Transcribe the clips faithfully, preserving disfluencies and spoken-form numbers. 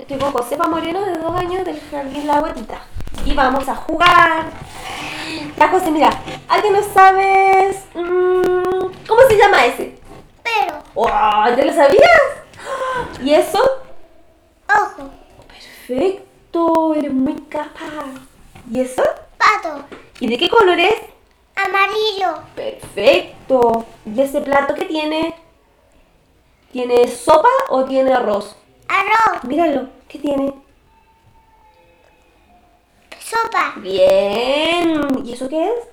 Estoy con Josefa Moreno de dos años del Jardín La Guatita. Y vamos a jugar. Ya, José, mira. ¿Alguien no sabes? Mmm, ¿Cómo se llama ese? Pero. ¡Wow! ¿Te lo sabías? ¿Y eso? Ojo. Perfecto. Eres muy capaz. ¿Y eso? Pato. ¿Y de qué color es? Amarillo. Perfecto. ¿Y ese plato qué tiene? ¿Tiene sopa o tiene arroz? Arroz. Míralo. ¿Qué tiene? Sopa. Bien. ¿Y eso qué es?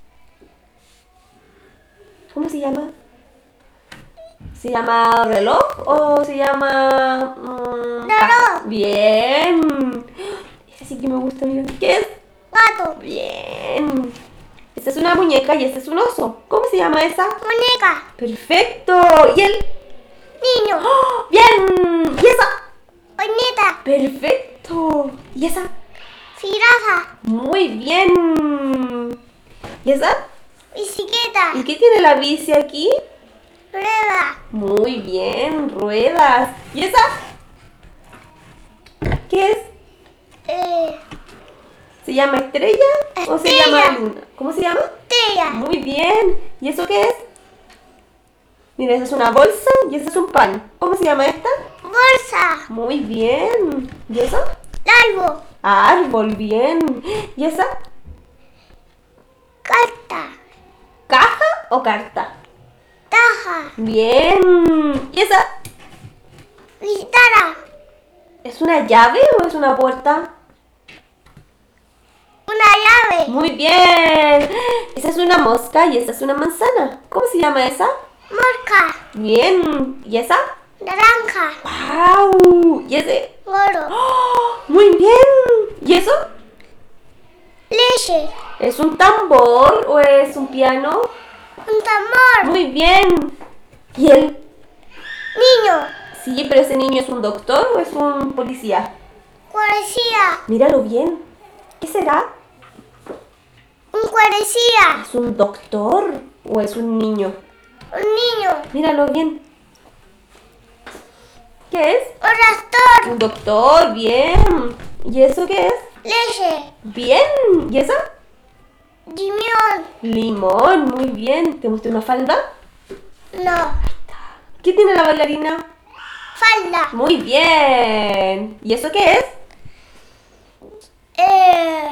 ¿Cómo se llama? ¿Se llama reloj o se llama... mmm, Reloj. Bien. Ese sí que me gusta, mira. ¿Qué es? Gato. Bien. Esta es una muñeca y este es un oso. ¿Cómo se llama esa? Muñeca. Perfecto. ¿Y el? Niño. ¡Oh! Bien. ¿Y esa? Oñeta. Perfecto. ¿Y esa? Jirafa. Muy bien. ¿Y esa? Bicicleta. ¿Y qué tiene la bici aquí? Rueda. Muy bien, ruedas. ¿Y esa? ¿Qué es? Eh, ¿Se llama estrella o se Estrella. llama luna? ¿Cómo se llama? Tela. Muy bien. ¿Y eso qué es? Mira, esa es una bolsa y ese es un pan. ¿Cómo se llama esta? Bolsa. Muy bien. ¿Y eso? Largo. Árbol, bien. ¿Y esa? Carta. ¿Caja o carta? Taja. Bien. ¿Y esa? Guitarra. ¿Es una llave o es una puerta? Una llave. Muy bien. Esa es una mosca y esa es una manzana. ¿Cómo se llama esa? Mosca. Bien. ¿Y esa? Naranja. ¡Wow! ¿Y ese? Oro. ¡Oh! Muy bien. ¿Y eso? Leche. ¿Es un tambor o es un piano? Un tambor. Muy bien. ¿Y él? Niño. Sí, pero ese niño es un doctor o es un policía. Policía. Míralo bien. ¿Qué será? Un policía. ¿Es un doctor o es un niño? Un niño. Míralo bien. ¿Qué es? Un rastor. Un doctor, bien. ¿Y eso qué es? Leche. Bien. ¿Y esa? Limón. Limón, muy bien. ¿Te gusta una falda? No. ¿Qué tiene la bailarina? Falda. Muy bien. ¿Y eso qué es? Eh,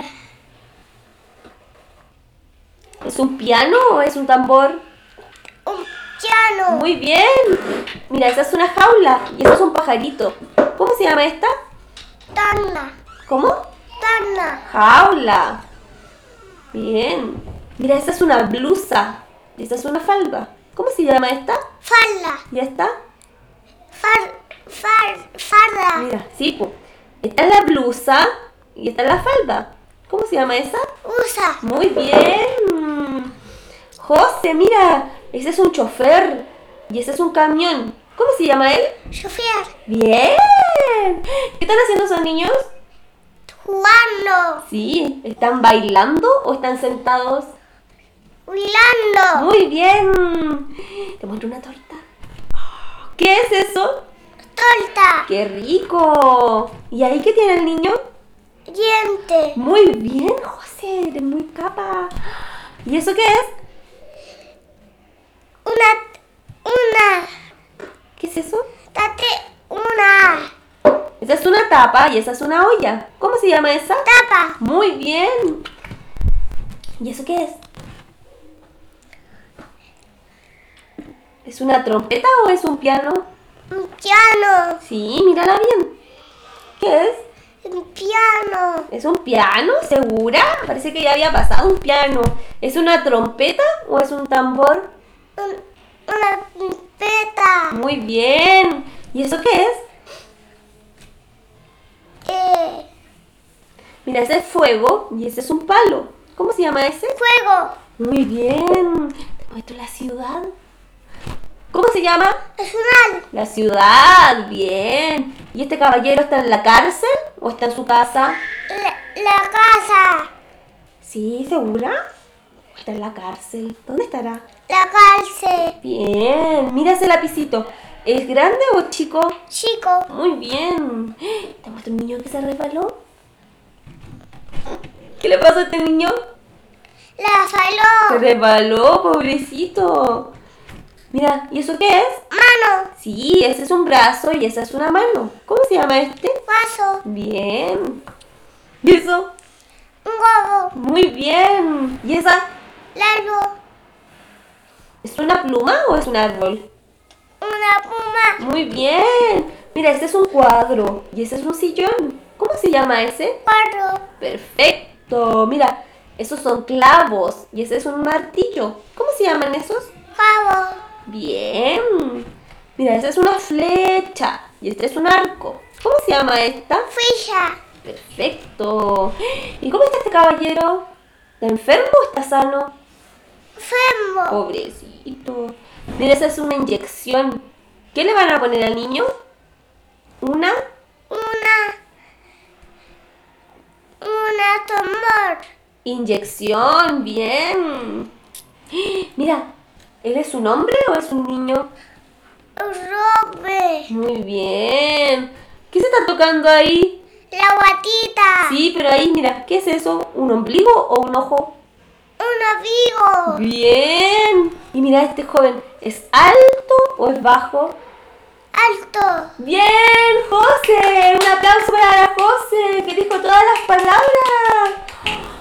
¿Es un piano o es un tambor? un piano. Muy bien. Mira, esa es una jaula y eso es un pajarito. ¿Cómo se llama esta? Tana. ¿Cómo? Tana. Jaula. Bien. Mira, esta es una blusa y esta es una falda. ¿Cómo se llama esta? Falda. ¿Y esta? Far, far, farda. Mira, sí, pues. Esta es la blusa y esta es la falda. ¿Cómo se llama esa? Usa. Muy bien. José, mira, ese es un chofer y ese es un camión. ¿Cómo se llama él? Chofer. Bien. ¿Qué están haciendo esos niños? Jugando. Sí, ¿están bailando o están sentados? Bailando. Muy bien. Te muestro una torta. ¿Qué es eso? Torta. ¡Qué rico! ¿Y ahí qué tiene el niño? Diente. Muy bien, José, eres muy capa. ¿Y eso qué es? Una. Una. ¿Qué es eso? Tate. Una. Esa es una tapa y esa es una olla. ¿Cómo se llama esa? Tapa. Muy bien. ¿Y eso qué es? ¿Es una trompeta o es un piano? Un piano. Sí, mírala bien. ¿Qué es? Un piano. ¿Es un piano? ¿Segura? Parece que ya había pasado un piano. ¿Es una trompeta o es un tambor? Un, una trompeta. Muy bien. ¿Y eso qué es? Eh, Mira, ese es fuego y ese es un palo. ¿Cómo se llama ese? fuego. Muy bien. Te muestro la ciudad. ¿Cómo se llama? Nacional. La ciudad. Bien. ¿Y este caballero está en la cárcel o está en su casa? La, la casa. Sí, ¿segura? Está en la cárcel. ¿Dónde estará? La cárcel. Bien. Mira ese lapicito. ¿Es grande o chico? Chico. Muy bien. ¿Te muestro un niño que se resbaló? ¿Qué le pasó a este niño? La Se faló. resbaló, pobrecito. Mira, ¿y eso qué es? Mano. Sí, ese es un brazo y esa es una mano. ¿Cómo se llama este? Vaso. Bien. ¿Y eso? Un huevo. Muy bien. ¿Y esa? Largo. ¿Es una pluma o es un árbol? Una puma. Muy bien. Mira, este es un cuadro y ese es un sillón. ¿Cómo se llama ese? Cuatro. Perfecto. Mira, esos son clavos y ese es un martillo. ¿Cómo se llaman esos? Jabo. Bien. Mira, esa es una flecha y este es un arco. ¿Cómo se llama esta? Ficha. Perfecto. ¿Y cómo está este caballero? ¿Está enfermo o está sano? Fembo. Pobrecito. Mira, esa es una inyección. ¿Qué le van a poner al niño? Una Una. Una tumor. inyección. Bien. Mira, ¿él es un hombre o es un niño? Robe. Muy bien. ¿Qué se está tocando ahí? La guatita. Sí, pero ahí, mira, ¿qué es eso? ¿Un ombligo o un ojo? Un amigo. Bien. Y mira, este joven, ¿es alto o es bajo? Alto. Bien, José. Un aplauso para la José, que dijo todas las palabras.